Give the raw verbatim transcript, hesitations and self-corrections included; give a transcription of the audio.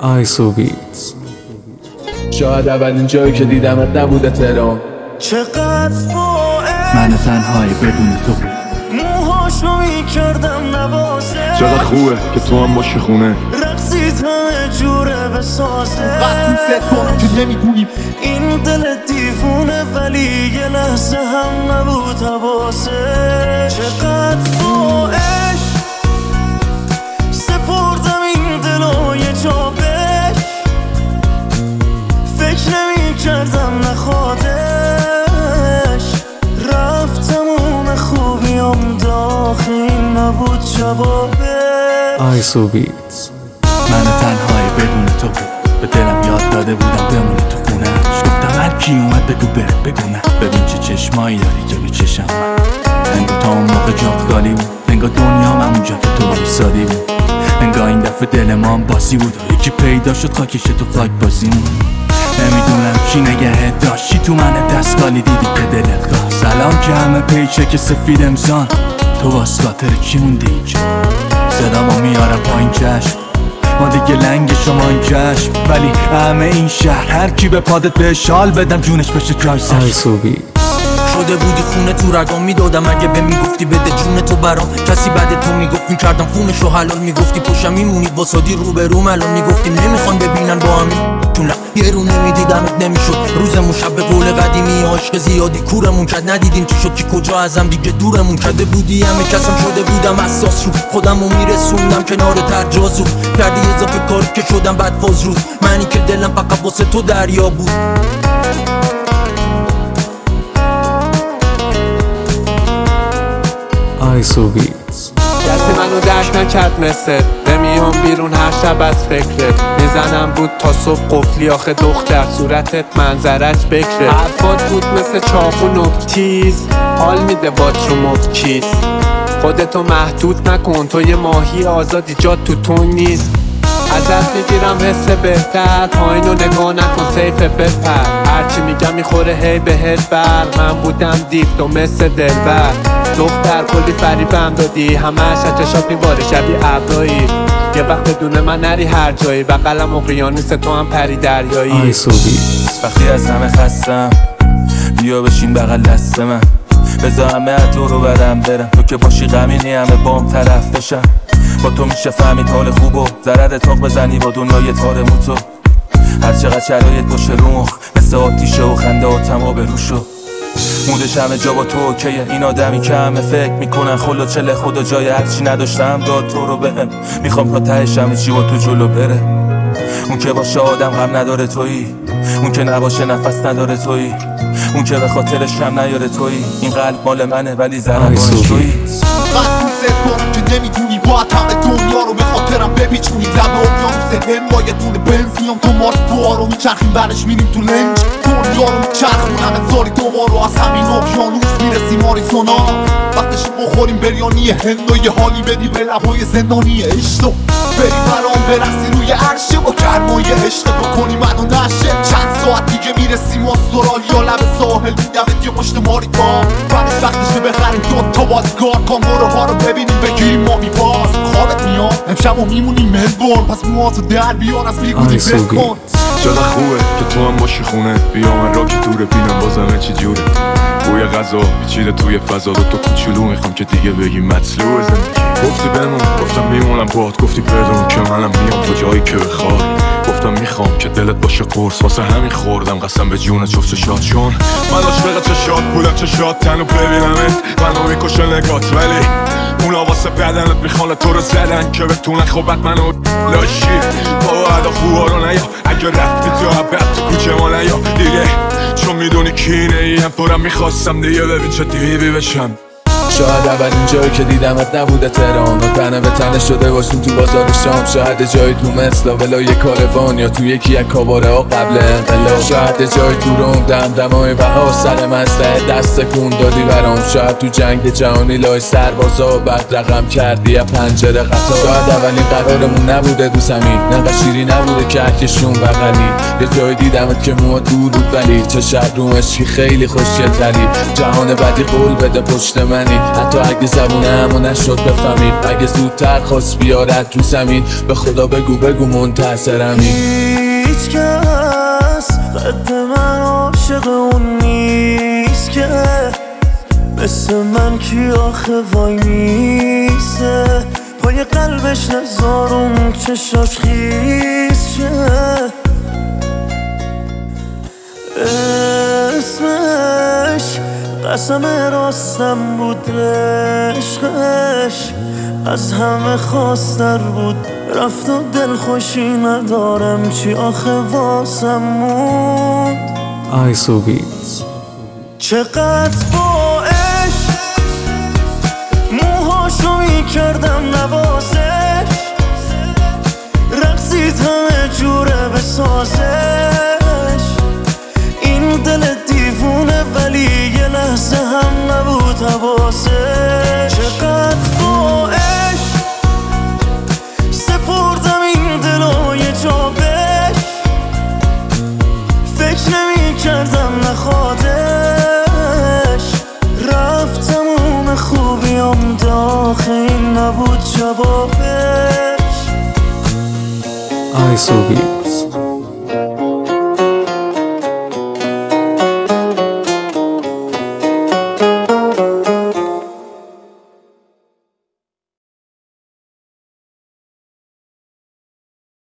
آیسو بیت. شاید اولین جایی که دیدمت نبوده تهران. چقدر با من تنهایی بدون تو موهاشو میکردم نوازه. چقدر خوبه که تو هم باشی خونه. رقصیت همه جوره بسازه. وقتی ست کنم که نمیدونیم این دل دیوونه ولی یه لحظه هم نبود حواسه. چقدر با عشق سپردم این دلو یه جا بهش. فکر نمی کردم نخوادش. رفتم اون خوبیام داخل نبود جوابه. آیسو بیت. من تنهایی بدون تو به دلم یاد داده بودم بمونی تو خونه. گفتم هر کی اومد بگو بره بگو نه. ببین چه چشمایی داری که به چشم من. انگار تا اون موقع جات خالی بود. انگار دنیام همونجا که تو ایستادی بود. انگار این دفعه دل ما هم باسی بود و یکی پیدا شد خاکش تو فلاک بازیمون. نمیدونم کی نگهت داشتی تو من دستالی دیدی که دلت خواست. سلام که همه پیچه که سفید امسان تو واسه خاطر کی موندی اینجا. صدامو میارم پایین چشم ما دیگه لنگ شما این چشم. ولی همه این شهر هر کی به پادت به شال بدم جونش بشه جای سر. آیسو بیت. شده بودی خونه تو رگام میدادم اگه به میگفتی بده جون تو برام. کسی بعد تو میگفت میکردم خونشو حلال. میگفتی پشم میمونی واسادی رو به روم. الان میگفتی نمیخوان ببینن با همین چون یه رو نمیدیدمت نمیشد. روزمون شب به قول قدیمی عشق زیادی کورمون کرد. ندیدیم چی شد که کجا ازم دیگه دورمون کرده بودی. همه کسم شده بودم اساس رو خودمو میرسوندم کنار ترجازو. کردی اضافه کاری که شدم بعد فاز رو منی که دلم فقط واسه تو دریا بود. آیسو بیت. کسی منو درک نکرد مثل نمیام بیرون هر شب از فکرت. میزنم بود تا صبح قفلی آخه دختر صورتت منظرت بکره. حرفات بود مثل چاقو نوک تیز حال میده بات رو مفت کیس. خودتو محدود نکن تو یه ماهی آزادی جات تو تو نیست. ازت میگیرم حس بهتر پایینو نگاه نکن سیف بپر. هرچی میگم میخوره هی بهت بر. من بودم دیو تو مثل دلبر. دختر کلی فریبم دادی همش چشات میباره شبیه ابرایی. یه وقت بدون من نری هر جایی بغلم اقیانوس تو هم پری دریایی. آیسو بیت. وقتی از همه خستم بیا بشین بغل دست من. بذار همه تو رو برم برم. تو که باشی غمینی همه بام طرف بشم. با تو میشه فهمید حال خوب و ضرر تاق بزنی با دنیای تارمو تو. هر چقدر شرایط باشه رو مخ مثل آتیشه و خنده و تما به رو شو. مودش همه جا با تو اوکیه. این آدمی که همه فکر میکنن خلا چله خدا جای هرچی نداشتم داد تو رو بهم. میخوام تا تهش همه چی با تو جلو بره. اون که باشه آدم غم نداره تویی. اون که نباشه نفس نداره تویی. اون که به خاطرش کم نیاره تویی. این قلب مال منه ولی ضربانش تویی. وقتی ست کنم که نمیدونی باید همه دنیا رو به خاطرم بپیچونی. لب اقیانوس هند با یه دونه بنز میام تو مارت بوها رو میچرخیم برش میریم تو لنج. دنیا رو میچرخونم هزاری دوبار رو از همین اقیانوس میرسیم آریزونا. وقتش بخوریم بریانی هند و یه حالی بدی به لبهای زندانی عشق. بریم برام برسی روی عرشه با گرمای عشق بکنیم منو نشه. چند ساعت دیگه میرسیم استرالیا لب ساحل میدمت یه مشت ماریتا. بعدش وقتشه بخریم دو تا بازگار کانگورو ها رو ببینیم بگیریم مامی باز. خوابت میاد امشب و میمونیم ملبورن پس موهاتو در بیار از بیگودی بکن. چقدر خوبه که تو هم باشی خونه. بیا من را که دوره بینم بازمه چی جوره. بوی غذا پیچیده توی فضا رو تو کوچولو میخوام که دیگه بگی مطلوع زندگی. گفتی بمون گفتم میمونم باهات. گفتی بدون که منم میام تو جایی که بخوای. گفتم میخوام که دلت باشه قرص واسه همین خوردم قسم به جون جفت شاد. چون من عاشق چشات بودم چشات تنو ببینمت منو میکشه نگات. ولی اونا واسه بدنت میخوان تو رو زدن که بتونن خوبت منو لاشی. با عدا خوبا رو نیا اگه رفتی تو عبد تو کوچه ما نیا دیگه. چون میدونی کینه ای هم تو رو میخواستم دیگه ببین چه دیوی بشم. شاید اولین جایی که دیدمت نبوده تهران. و تنه به تنه شده باشیم تو بازار شام. شاید جایی تو مثل ولای کاروان یا تو یکی از کاباره ها قبل انقلاب. شاید جایی تو روم دمدمای بها سر مسئله دست کون دادی برام. شاید تو جنگ جهانی لای سربازا بعد رقم کردی یا پنجره قطار. شاید اولین قرارمون نبوده دو زمین نقا شیری نبوده که هرکشون بغلی. یه جایی دیدمت که موها دور بود ولی چه شب رومشی خیلی خوشگل تری. جهان بدی قول بده پشت منی حتی اگه زبونم و نشد بفهمید، اگه زودتر خواست بیارد تو زمین، به خدا بگو بگو منتظرمی. هیچ کس قد من عاشق اون نیست که مثل من کی آخه وای میسه پای قلبش نزارم چشاش خیز شه. اسمش قسم راستم بود، عشقش از همه خواستر بود، رفت و دل خوشی ندارم چی آخه واسم موند. آیسو بیتس. چقدر با عشق موهاشو میکردم نوازش، رقصید همه جوره بسازش، این دل دیوونه ولی یه لحظه هم نبود حواسش. چقدر با عشق سپردم این دلو یه جا بهش، فکر نمی کردم نخوادش، رفت تموم خوبیام داخل این نبود جوابش. آیسو بیتس.